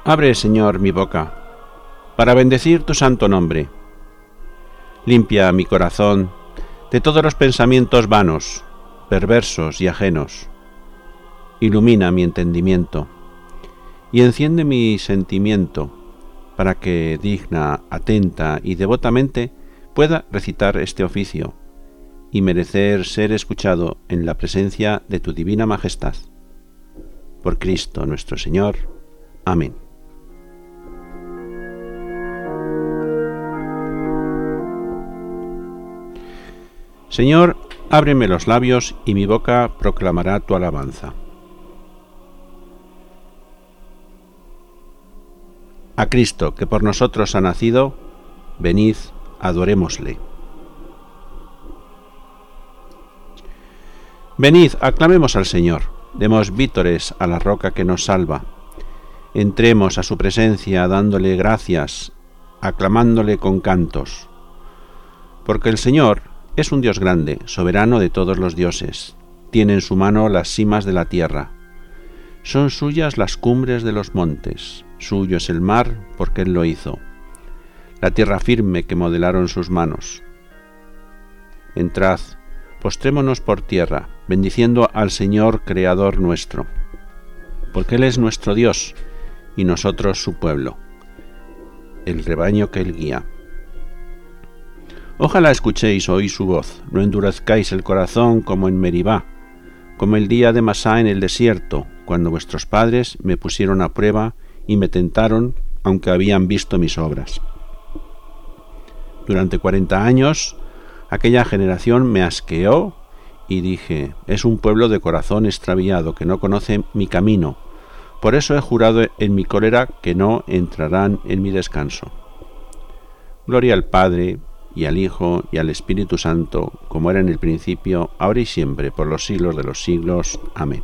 Abre, Señor, mi boca, para bendecir tu santo nombre. Limpia mi corazón de todos los pensamientos vanos, perversos y ajenos. Ilumina mi entendimiento y enciende mi sentimiento para que digna, atenta y devotamente pueda recitar este oficio y merecer ser escuchado en la presencia de tu divina majestad. Por Cristo nuestro Señor. Amén. Señor, ábreme los labios y mi boca proclamará tu alabanza. A Cristo, que por nosotros ha nacido, venid, adorémosle. Venid, aclamemos al Señor, demos vítores a la roca que nos salva. Entremos a su presencia dándole gracias, aclamándole con cantos. Porque el Señor es un Dios grande, soberano de todos los dioses. Tiene en su mano las cimas de la tierra. Son suyas las cumbres de los montes. Suyo es el mar, porque Él lo hizo. La tierra firme que modelaron sus manos. Entrad, postrémonos por tierra, bendiciendo al Señor Creador nuestro. Porque Él es nuestro Dios, y nosotros su pueblo, el rebaño que Él guía. Ojalá escuchéis hoy su voz, no endurezcáis el corazón como en Meribá, como el día de Masá en el desierto, cuando vuestros padres me pusieron a prueba y me tentaron, aunque habían visto mis obras. Durante 40 años, aquella generación me asqueó y dije, es un pueblo de corazón extraviado que no conoce mi camino. Por eso he jurado en mi cólera que no entrarán en mi descanso. Gloria al Padre, y al Hijo, y al Espíritu Santo, como era en el principio, ahora y siempre, por los siglos de los siglos. Amén.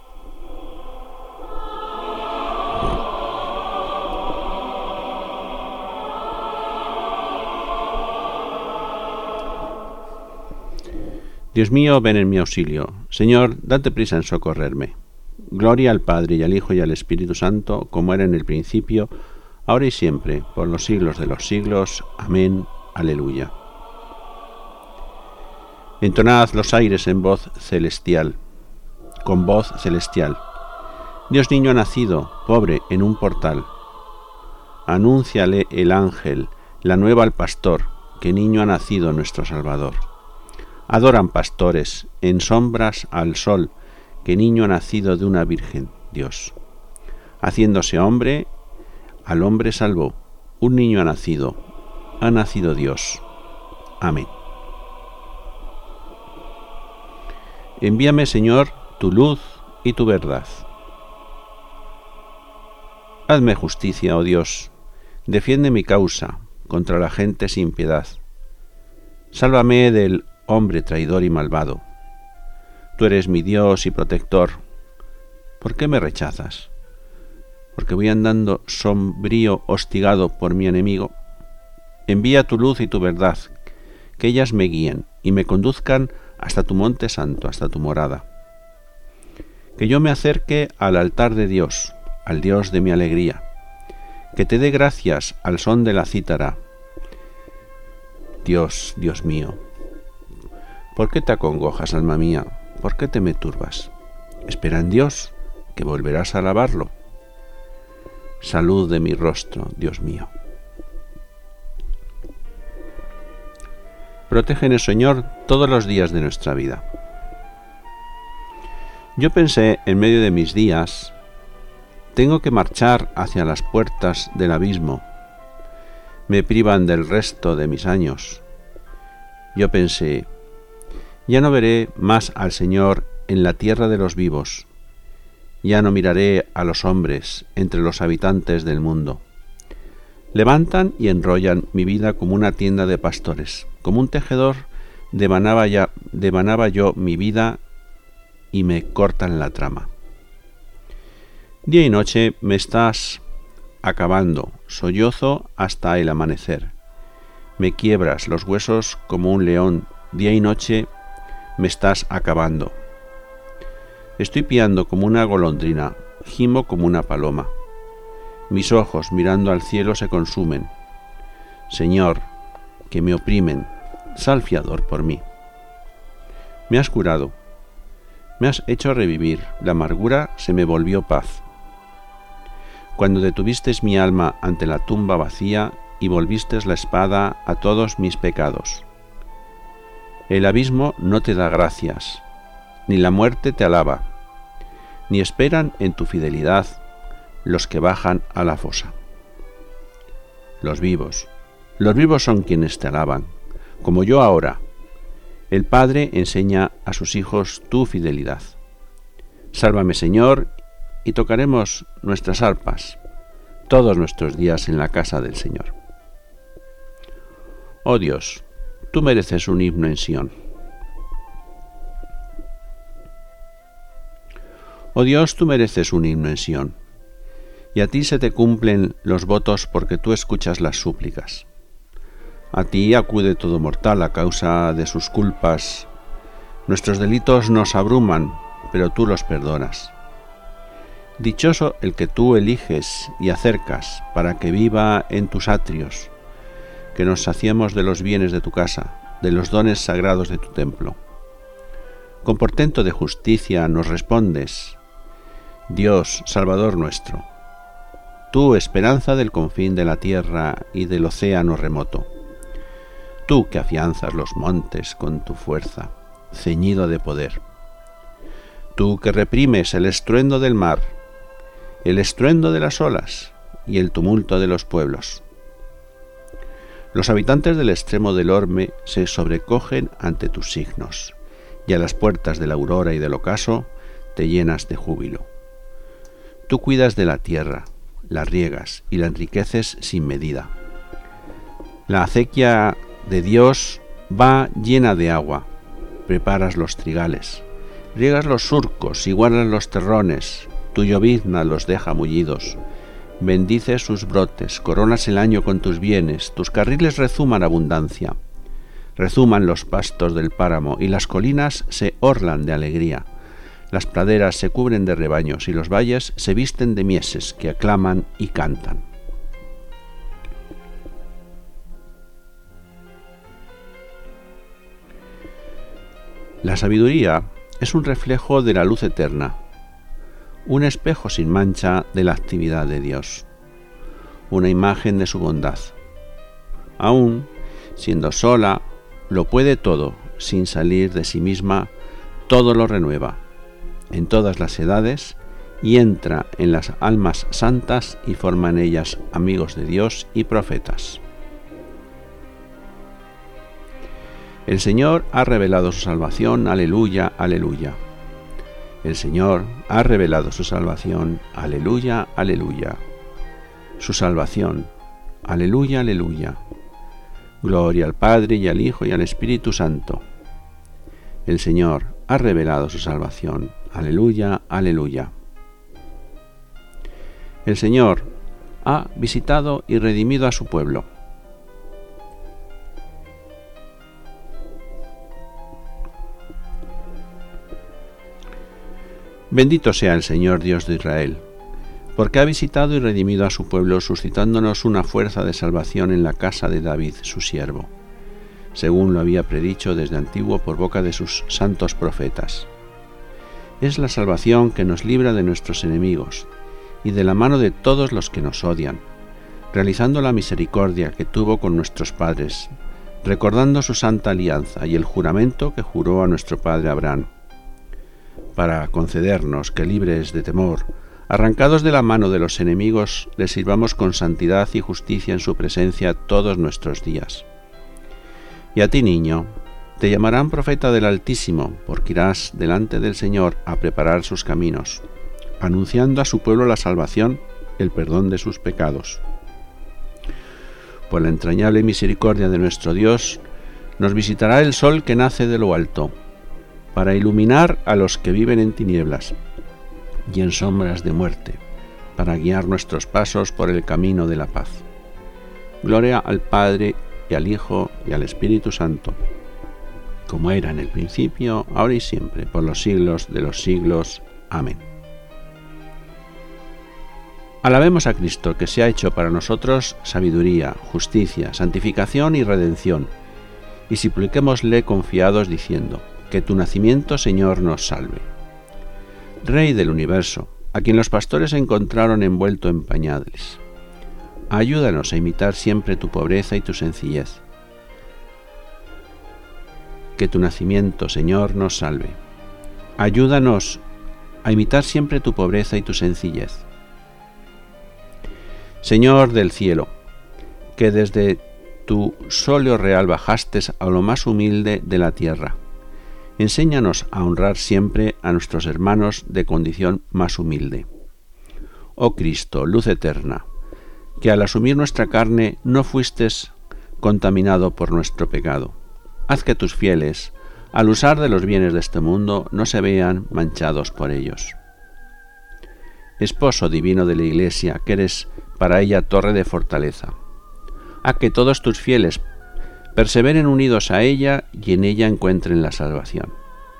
Dios mío, ven en mi auxilio. Señor, date prisa en socorrerme. Gloria al Padre, y al Hijo, y al Espíritu Santo, como era en el principio, ahora y siempre, por los siglos de los siglos. Amén. Aleluya. Entonad los aires en voz celestial, con voz celestial. Dios niño ha nacido, pobre, en un portal. Anúnciale el ángel, la nueva al pastor, que niño ha nacido nuestro Salvador. Adoran pastores, en sombras al sol, que niño ha nacido de una virgen, Dios. Haciéndose hombre, al hombre salvó. Un niño ha nacido Dios. Amén. Envíame, Señor, tu luz y tu verdad. Hazme justicia, oh Dios. Defiende mi causa contra la gente sin piedad. Sálvame del hombre traidor y malvado. Tú eres mi Dios y protector. ¿Por qué me rechazas? ¿Porque voy andando sombrío, hostigado por mi enemigo? Envía tu luz y tu verdad, que ellas me guíen y me conduzcan hasta tu monte santo, hasta tu morada. Que yo me acerque al altar de Dios, al Dios de mi alegría. Que te dé gracias al son de la cítara. Dios, Dios mío, ¿por qué te acongojas, alma mía? ¿Por qué te me turbas? Espera en Dios, que volverás a alabarlo. Salud de mi rostro, Dios mío. Protégenos, Señor, todos los días de nuestra vida. Yo pensé en medio de mis días, tengo que marchar hacia las puertas del abismo. Me privan del resto de mis años. Yo pensé, ya no veré más al Señor en la tierra de los vivos. Ya no miraré a los hombres entre los habitantes del mundo. Levantan y enrollan mi vida como una tienda de pastores. Como un tejedor devanaba yo mi vida y me cortan la trama. Día y noche me estás acabando, sollozo hasta el amanecer. Me quiebras los huesos como un león, día y noche me estás acabando. Estoy piando como una golondrina, gimo como una paloma. Mis ojos, mirando al cielo, se consumen. Señor, que me oprimen, sal fiador por mí. Me has curado, me has hecho revivir, la amargura se me volvió paz. Cuando detuviste mi alma ante la tumba vacía y volviste la espada a todos mis pecados. El abismo no te da gracias, ni la muerte te alaba, ni esperan en tu fidelidad los que bajan a la fosa. Los vivos son quienes te alaban, como yo ahora. El Padre enseña a sus hijos tu fidelidad. Sálvame, Señor, y tocaremos nuestras arpas todos nuestros días en la casa del Señor. Oh Dios, tú mereces un himno en Sión. Oh Dios, tú mereces un himno en Sión, y a ti se te cumplen los votos porque tú escuchas las súplicas. A ti acude todo mortal a causa de sus culpas. Nuestros delitos nos abruman, pero tú los perdonas. Dichoso el que tú eliges y acercas para que viva en tus atrios, que nos saciemos de los bienes de tu casa, de los dones sagrados de tu templo. Con portento de justicia nos respondes, Dios, Salvador nuestro, tú, esperanza del confín de la tierra y del océano remoto, tú que afianzas los montes con tu fuerza, ceñido de poder, tú que reprimes el estruendo del mar, el estruendo de las olas y el tumulto de los pueblos. Los habitantes del extremo del orbe se sobrecogen ante tus signos, y a las puertas de la aurora y del ocaso te llenas de júbilo. Tú cuidas de la tierra, la riegas y la enriqueces sin medida. La acequia de Dios va llena de agua, preparas los trigales, riegas los surcos y guardas los terrones, tu llovizna los deja mullidos, bendices sus brotes, coronas el año con tus bienes, tus carriles rezuman abundancia, rezuman los pastos del páramo y las colinas se orlan de alegría, las praderas se cubren de rebaños y los valles se visten de mieses que aclaman y cantan. La sabiduría es un reflejo de la luz eterna, un espejo sin mancha de la actividad de Dios, una imagen de su bondad. Aún siendo sola, lo puede todo, sin salir de sí misma, todo lo renueva, en todas las edades, y entra en las almas santas y forma en ellas amigos de Dios y profetas. El Señor ha revelado su salvación, aleluya, aleluya. El Señor ha revelado su salvación, aleluya, aleluya. Su salvación, aleluya, aleluya. Gloria al Padre y al Hijo y al Espíritu Santo. El Señor ha revelado su salvación, aleluya, aleluya. El Señor ha visitado y redimido a su pueblo. Bendito sea el Señor Dios de Israel, porque ha visitado y redimido a su pueblo, suscitándonos una fuerza de salvación en la casa de David, su siervo, según lo había predicho desde antiguo por boca de sus santos profetas. Es la salvación que nos libra de nuestros enemigos y de la mano de todos los que nos odian, realizando la misericordia que tuvo con nuestros padres, recordando su santa alianza y el juramento que juró a nuestro padre Abraham, para concedernos que, libres de temor, arrancados de la mano de los enemigos, le sirvamos con santidad y justicia en su presencia todos nuestros días. Y a ti, niño, te llamarán profeta del Altísimo, porque irás delante del Señor a preparar sus caminos, anunciando a su pueblo la salvación, el perdón de sus pecados. Por la entrañable misericordia de nuestro Dios, nos visitará el sol que nace de lo alto, para iluminar a los que viven en tinieblas y en sombras de muerte, para guiar nuestros pasos por el camino de la paz. Gloria al Padre, y al Hijo, y al Espíritu Santo, como era en el principio, ahora y siempre, por los siglos de los siglos. Amén. Alabemos a Cristo, que se ha hecho para nosotros sabiduría, justicia, santificación y redención, y supliquémosle confiados diciendo: que tu nacimiento, Señor, nos salve. Rey del universo, a quien los pastores encontraron envuelto en pañales, ayúdanos a imitar siempre tu pobreza y tu sencillez. Que tu nacimiento, Señor, nos salve. Ayúdanos a imitar siempre tu pobreza y tu sencillez. Señor del cielo, que desde tu solio real bajaste a lo más humilde de la tierra, enséñanos a honrar siempre a nuestros hermanos de condición más humilde. Oh Cristo, luz eterna, que al asumir nuestra carne no fuiste contaminado por nuestro pecado. Haz que tus fieles, al usar de los bienes de este mundo, no se vean manchados por ellos. Esposo divino de la Iglesia, que eres para ella torre de fortaleza, haz que todos tus fieles perseveren unidos a ella y en ella encuentren la salvación.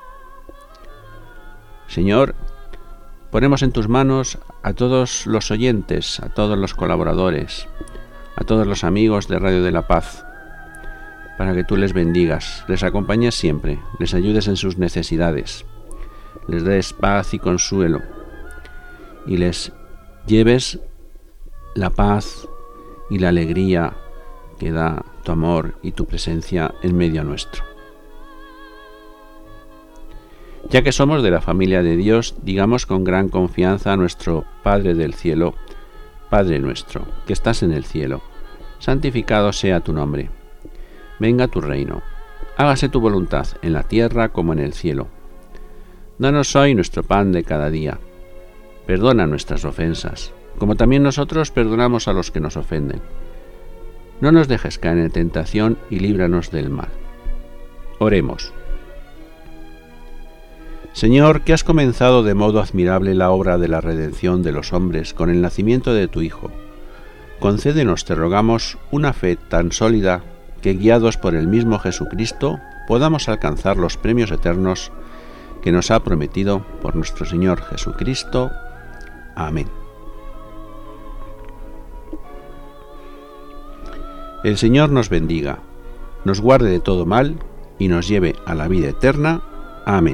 Señor, ponemos en tus manos a todos los oyentes, a todos los colaboradores, a todos los amigos de Radio de la Paz, para que tú les bendigas, les acompañes siempre, les ayudes en sus necesidades, les des paz y consuelo, y les lleves la paz y la alegría que da tu amor y tu presencia en medio nuestro. Ya que somos de la familia de Dios, digamos con gran confianza a nuestro Padre del cielo: Padre nuestro, que estás en el cielo, santificado sea tu nombre. Venga tu reino, hágase tu voluntad en la tierra como en el cielo. Danos hoy nuestro pan de cada día. Perdona nuestras ofensas, como también nosotros perdonamos a los que nos ofenden. No nos dejes caer en tentación y líbranos del mal. Oremos. Señor, que has comenzado de modo admirable la obra de la redención de los hombres con el nacimiento de tu Hijo, concédenos, te rogamos, una fe tan sólida que, guiados por el mismo Jesucristo, podamos alcanzar los premios eternos que nos ha prometido por nuestro Señor Jesucristo. Amén. El Señor nos bendiga, nos guarde de todo mal y nos lleve a la vida eterna. Amén.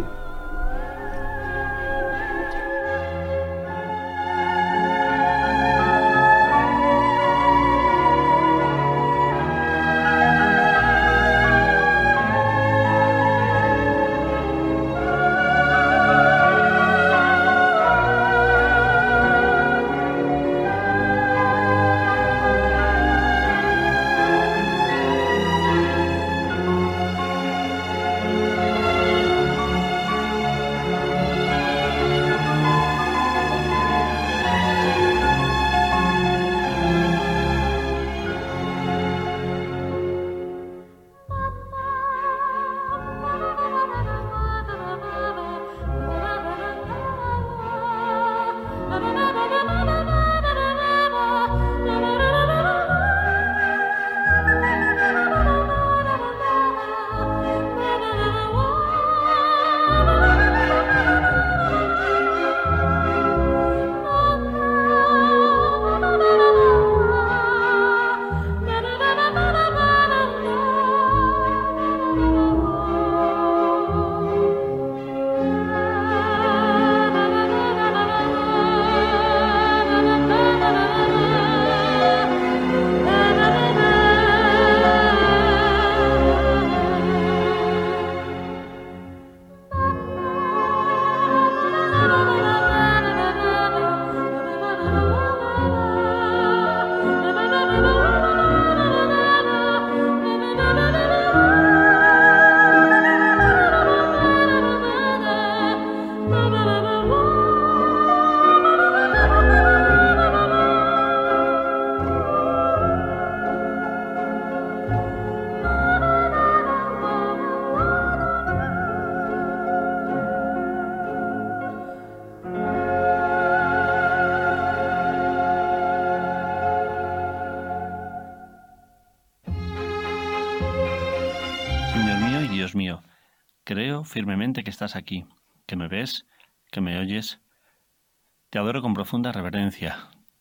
Dios mío, creo firmemente que estás aquí, que me ves, que me oyes. Te adoro con profunda reverencia.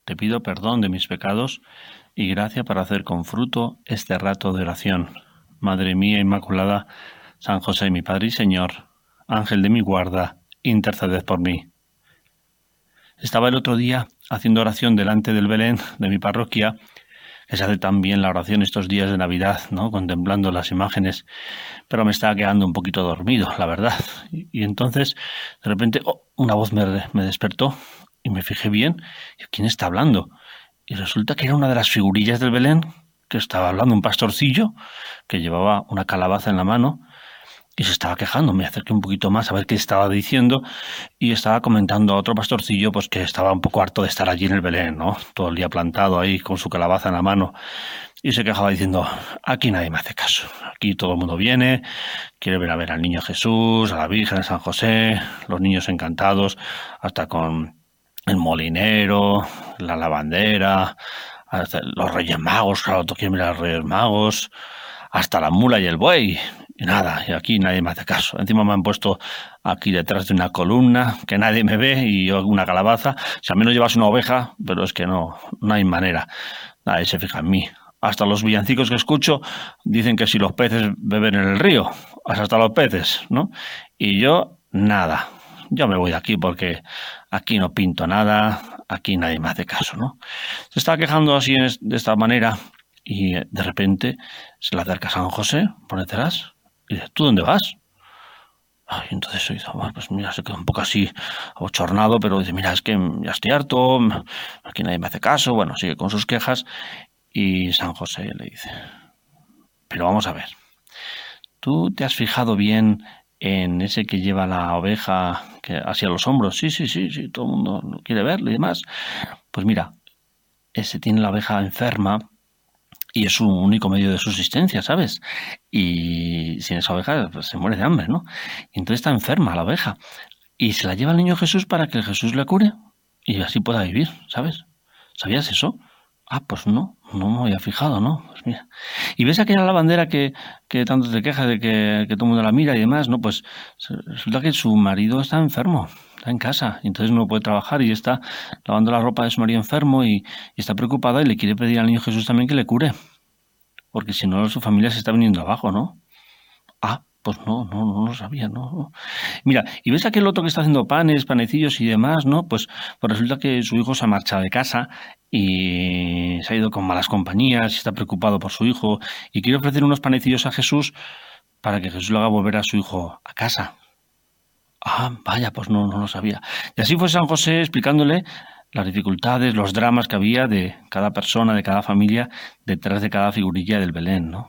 te pido perdón de mis pecados y gracia para hacer con fruto este rato de oración. Madre mía Inmaculada, San José, mi Padre y Señor, Ángel de mi guarda, interceded por mí. Estaba el otro día haciendo oración delante del Belén de mi parroquia, que se hace tan bien la oración estos días de Navidad, ¿no? Contemplando las imágenes, pero me estaba quedando un poquito dormido, la verdad. Y entonces, de repente, una voz me despertó y me fijé bien, ¿quién está hablando? Y resulta que era una de las figurillas del Belén, que estaba hablando un pastorcillo, que llevaba una calabaza en la mano, y se estaba quejando. Me acerqué un poquito más a ver qué estaba diciendo y estaba comentando a otro pastorcillo pues que estaba un poco harto de estar allí en el Belén, ¿no? Todo el día plantado ahí con su calabaza en la mano, y se quejaba diciendo, aquí nadie me hace caso, aquí todo el mundo viene, quiere ver a ver al niño Jesús, a la Virgen, a San José, los niños encantados, hasta con el molinero, la lavandera, hasta los Reyes Magos, claro, tú quieres ver a los Reyes Magos, hasta la mula y el buey. Y nada, y aquí nadie me hace caso. Encima me han puesto aquí detrás de una columna, que nadie me ve, y yo una calabaza. Si al menos llevas una oveja, pero es que no hay manera. Nadie se fija en mí. Hasta los villancicos que escucho dicen que si los peces beben en el río, hasta los peces, ¿no? Y yo, nada. Yo me voy de aquí porque aquí no pinto nada, aquí nadie me hace caso, ¿no? Se está quejando así de esta manera y de repente se le acerca San José por detrás y dice, ¿tú dónde vas? Ay, entonces dice, bueno, pues mira, se queda un poco así abochornado, pero dice, mira, es que ya estoy harto, aquí nadie me hace caso, bueno, sigue con sus quejas y San José le dice, pero vamos a ver, ¿tú te has fijado bien en ese que lleva la oveja hacia los hombros? Sí, todo el mundo quiere verlo y demás. Pues mira, ese tiene la oveja enferma y es su único medio de subsistencia, ¿sabes? Y sin esa oveja pues, se muere de hambre, ¿no? Y entonces está enferma la oveja. Y se la lleva al niño Jesús para que el Jesús le cure y así pueda vivir, ¿sabes? ¿Sabías eso? Ah, pues no me había fijado, ¿no? Pues mira. Y ves aquella lavandera que tanto te quejas de que todo el mundo la mira y demás, ¿no? Pues resulta que su marido está enfermo, está en casa, y entonces no puede trabajar y está lavando la ropa de su marido enfermo y está preocupada y le quiere pedir al niño Jesús también que le cure, porque si no su familia se está viniendo abajo, ¿no? Ah, pues no lo sabía, no. Mira, y ves aquel otro que está haciendo panes, panecillos y demás, ¿no? Pues resulta que su hijo se ha marchado de casa y se ha ido con malas compañías y está preocupado por su hijo y quiere ofrecer unos panecillos a Jesús para que Jesús le haga volver a su hijo a casa. Ah, vaya, pues no lo sabía. Y así fue San José explicándole las dificultades, los dramas que había de cada persona, de cada familia, detrás de cada figurilla del Belén, ¿no?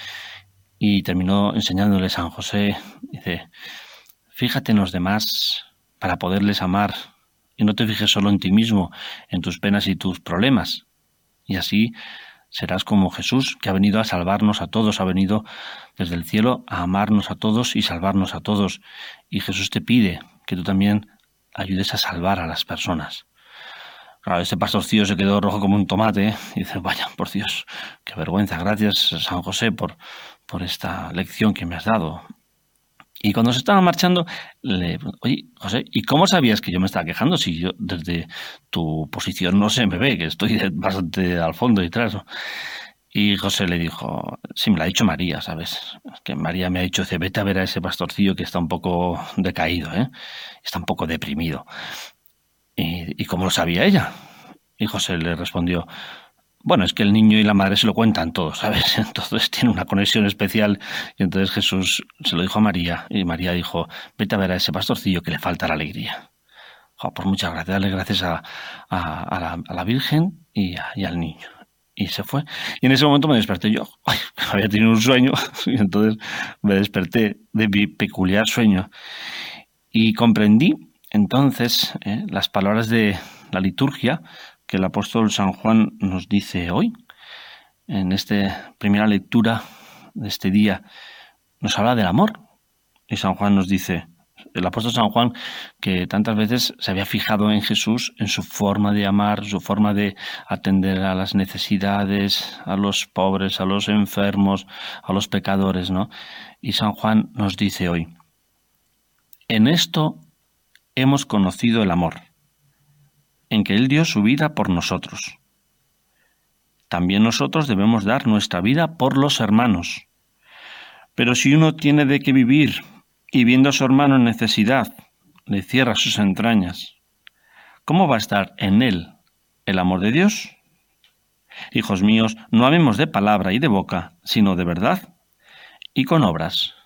Y terminó enseñándole San José, dice, fíjate en los demás para poderles amar y no te fijes solo en ti mismo, en tus penas y tus problemas. Y así serás como Jesús, que ha venido a salvarnos a todos, ha venido desde el cielo a amarnos a todos y salvarnos a todos. Y Jesús te pide que tú también ayudes a salvar a las personas. Claro, este pastorcillo se quedó rojo como un tomate, ¿eh? Y dice, vaya, por Dios, qué vergüenza. Gracias, San José, por esta lección que me has dado. Y cuando se estaba marchando, le pregunto, oye, José, ¿y cómo sabías que yo me estaba quejando si yo desde tu posición no se me ve, que estoy bastante al fondo y atrás, ¿no? Y José le dijo, sí, me lo ha dicho María, ¿sabes? Que María me ha dicho, dice, vete a ver a ese pastorcillo que está un poco decaído, ¿eh? Está un poco deprimido. ¿Y cómo lo sabía ella? Y José le respondió, bueno, es que el niño y la madre se lo cuentan todo, ¿sabes? Entonces tiene una conexión especial. Y entonces Jesús se lo dijo a María y María dijo, vete a ver a ese pastorcillo que le falta la alegría. Pues muchas gracias, darle gracias a la Virgen y al niño. Y se fue. Y en ese momento me desperté yo. Había tenido un sueño y entonces me desperté de mi peculiar sueño. Y comprendí entonces las palabras de la liturgia que el apóstol San Juan nos dice hoy. En esta primera lectura de este día nos habla del amor. Y San Juan nos dice, el apóstol San Juan, que tantas veces se había fijado en Jesús, en su forma de amar, su forma de atender a las necesidades, a los pobres, a los enfermos, a los pecadores, ¿no? Y San Juan nos dice hoy, en esto hemos conocido el amor, en que Él dio su vida por nosotros. También nosotros debemos dar nuestra vida por los hermanos. Pero si uno tiene de qué vivir y viendo a su hermano en necesidad, le cierra sus entrañas, ¿cómo va a estar en él el amor de Dios? Hijos míos, no amemos de palabra y de boca, sino de verdad y con obras.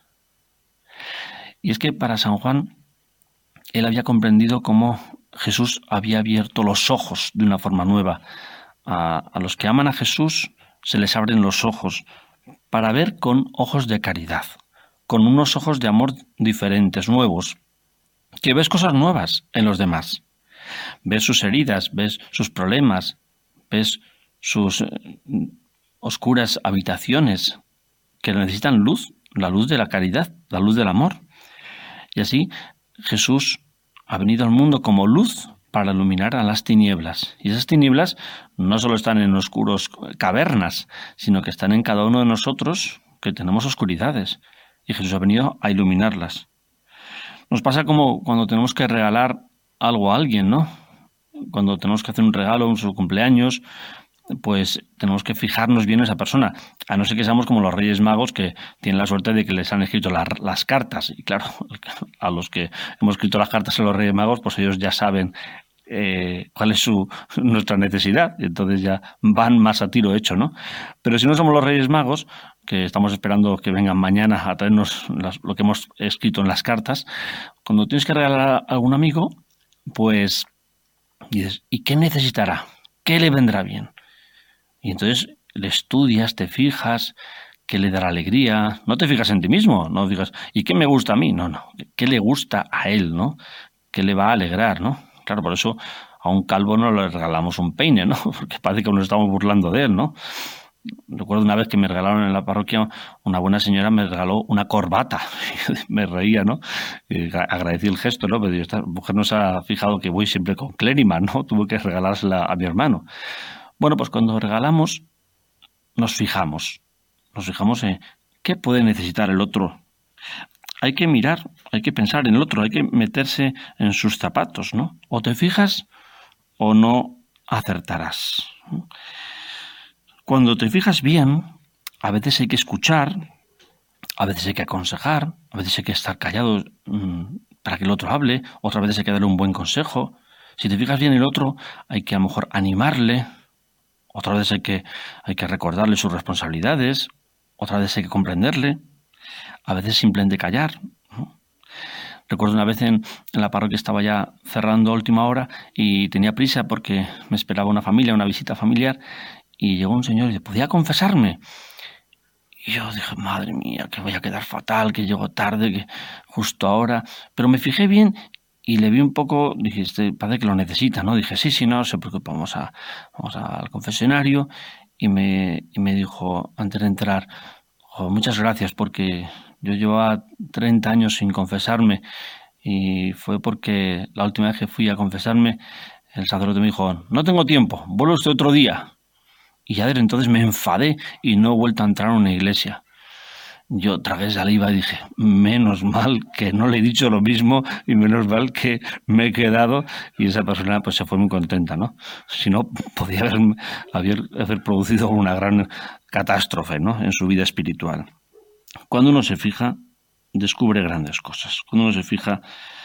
Y es que para San Juan, él había comprendido cómo Jesús había abierto los ojos de una forma nueva. A los que aman a Jesús se les abren los ojos para ver con ojos de caridad, con unos ojos de amor diferentes, nuevos, que ves cosas nuevas en los demás. Ves sus heridas, ves sus problemas, ves sus oscuras habitaciones que necesitan luz, la luz de la caridad, la luz del amor. Y así Jesús ha venido al mundo como luz para iluminar a las tinieblas. Y esas tinieblas no solo están en oscuros cavernas, sino que están en cada uno de nosotros, que tenemos oscuridades. Y Jesús ha venido a iluminarlas. Nos pasa como cuando tenemos que regalar algo a alguien, ¿no? Cuando tenemos que hacer un regalo en su cumpleaños, pues tenemos que fijarnos bien en esa persona, a no ser que seamos como los Reyes Magos, que tienen la suerte de que les han escrito las cartas. Y claro, a los que hemos escrito las cartas a los Reyes Magos, pues ellos ya saben cuál es nuestra necesidad, y entonces ya van más a tiro hecho, ¿no? Pero si no somos los Reyes Magos, que estamos esperando que vengan mañana a traernos lo que hemos escrito en las cartas, cuando tienes que regalar a algún amigo, pues dices, ¿y qué necesitará? ¿Qué le vendrá bien? Y entonces le estudias, te fijas, qué le dará alegría. No te fijas en ti mismo, no digas, ¿y qué me gusta a mí? No, ¿qué le gusta a él, no? ¿Qué le va a alegrar, no? Claro, por eso a un calvo no le regalamos un peine, ¿no? Porque parece que nos estamos burlando de él, ¿no? Recuerdo una vez que me regalaron en la parroquia, una buena señora me regaló una corbata. Me reía, ¿no? Agradecí el gesto, ¿no? Pero esta mujer no se ha fijado que voy siempre con Clériman, ¿no? Tuve que regalársela a mi hermano. Bueno, pues cuando regalamos, nos fijamos en qué puede necesitar el otro. Hay que mirar, hay que pensar en el otro, hay que meterse en sus zapatos, ¿no? O te fijas o no acertarás. Cuando te fijas bien, a veces hay que escuchar, a veces hay que aconsejar, a veces hay que estar callado para que el otro hable, otras veces hay que darle un buen consejo. Si te fijas bien en el otro, hay que a lo mejor animarle, otra vez hay que recordarle sus responsabilidades, otra vez hay que comprenderle, a veces simplemente callar, ¿no? Recuerdo una vez en la parroquia estaba ya cerrando a última hora y tenía prisa porque me esperaba una visita familiar, y llegó un señor y dice, ¿podía confesarme? Y yo dije, madre mía, que voy a quedar fatal, que llego tarde, que justo ahora. Pero me fijé bien y le vi un poco, dije, parece que lo necesita, ¿no? Dije, sí, no se preocupe, vamos al confesionario. Y me dijo, antes de entrar, muchas gracias, porque yo llevaba 30 años sin confesarme, y fue porque la última vez que fui a confesarme, el sacerdote me dijo, no tengo tiempo, vuelve usted otro día. Y ya desde entonces me enfadé y no he vuelto a entrar a una iglesia. Yo tragué saliva y dije, menos mal que no le he dicho lo mismo y menos mal que me he quedado, y esa persona pues se fue muy contenta, ¿no? Si no, podía haber producido una gran catástrofe, ¿no?, en su vida espiritual. Cuando uno se fija, descubre grandes cosas. Cuando uno se fija,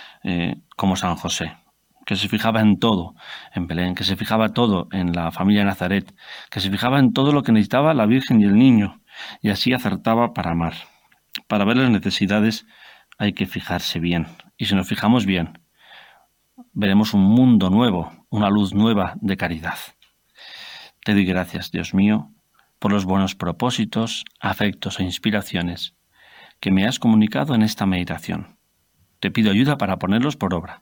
como San José, que se fijaba en todo en Belén, que se fijaba todo en la familia de Nazaret, que se fijaba en todo lo que necesitaba la Virgen y el niño, y así acertaba para amar. Para ver las necesidades hay que fijarse bien, y si nos fijamos bien, veremos un mundo nuevo, una luz nueva de caridad. Te doy gracias, Dios mío, por los buenos propósitos, afectos e inspiraciones que me has comunicado en esta meditación. Te pido ayuda para ponerlos por obra.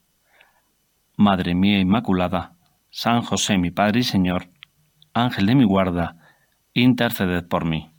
Madre mía Inmaculada, San José mi Padre y Señor, Ángel de mi guarda, interceded por mí.